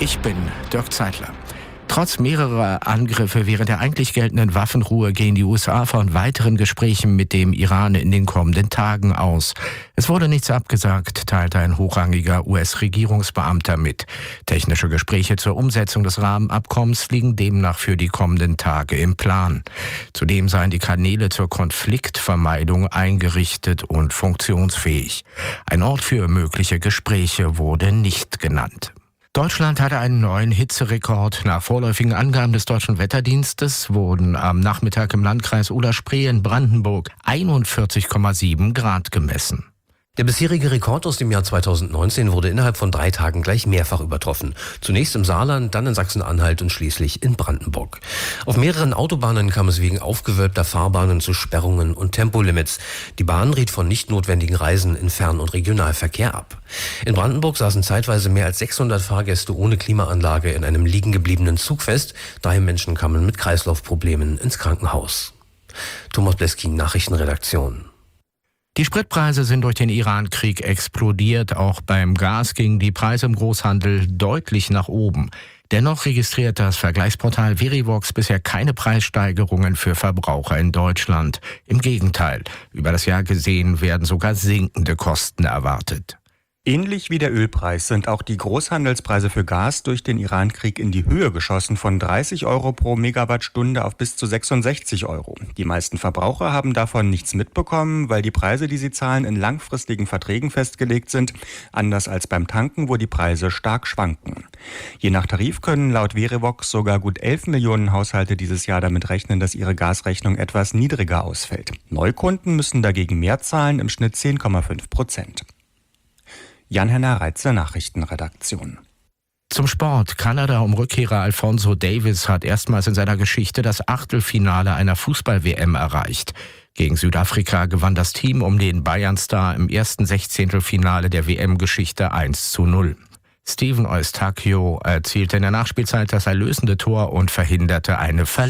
Ich bin Dirk Zeitler. Trotz mehrerer Angriffe während der eigentlich geltenden Waffenruhe gehen die USA von weiteren Gesprächen mit dem Iran in den kommenden Tagen aus. Es wurde nichts abgesagt, teilte ein hochrangiger US-Regierungsbeamter mit. Technische Gespräche zur Umsetzung des Rahmenabkommens liegen demnach für die kommenden Tage im Plan. Zudem seien die Kanäle zur Konfliktvermeidung eingerichtet und funktionsfähig. Ein Ort für mögliche Gespräche wurde nicht genannt. Deutschland hatte einen neuen Hitzerekord. Nach vorläufigen Angaben des Deutschen Wetterdienstes wurden am Nachmittag im Landkreis Oder-Spree in Brandenburg 41,7 Grad gemessen. Der bisherige Rekord aus dem Jahr 2019 wurde innerhalb von 3 Tagen gleich mehrfach übertroffen. Zunächst im Saarland, dann in Sachsen-Anhalt und schließlich in Brandenburg. Auf mehreren Autobahnen kam es wegen aufgewölbter Fahrbahnen zu Sperrungen und Tempolimits. Die Bahn riet von nicht notwendigen Reisen in Fern- und Regionalverkehr ab. In Brandenburg saßen zeitweise mehr als 600 Fahrgäste ohne Klimaanlage in einem liegen gebliebenen Zug fest. 3 Menschen kamen mit Kreislaufproblemen ins Krankenhaus. Thomas Bleskin, Nachrichtenredaktion. Die Spritpreise sind durch den Iran-Krieg explodiert. Auch beim Gas gingen die Preise im Großhandel deutlich nach oben. Dennoch registriert das Vergleichsportal Verivox bisher keine Preissteigerungen für Verbraucher in Deutschland. Im Gegenteil, über das Jahr gesehen werden sogar sinkende Kosten erwartet. Ähnlich wie der Ölpreis sind auch die Großhandelspreise für Gas durch den Iran-Krieg in die Höhe geschossen, von 30 Euro pro Megawattstunde auf bis zu 66 Euro. Die meisten Verbraucher haben davon nichts mitbekommen, weil die Preise, die sie zahlen, in langfristigen Verträgen festgelegt sind, anders als beim Tanken, wo die Preise stark schwanken. Je nach Tarif können laut Verivox sogar gut 11 Millionen Haushalte dieses Jahr damit rechnen, dass ihre Gasrechnung etwas niedriger ausfällt. Neukunden müssen dagegen mehr zahlen, im Schnitt 10,5%. Jan-Henner Reitze, Nachrichtenredaktion. Zum Sport. Kanada um Rückkehrer Alphonso Davies hat erstmals in seiner Geschichte das Achtelfinale einer Fußball-WM erreicht. Gegen Südafrika gewann das Team um den Bayern-Star im ersten Sechzehntelfinale der WM-Geschichte 1:0. Steven Eustáquio erzielte in der Nachspielzeit das erlösende Tor und verhinderte eine Verlängerung.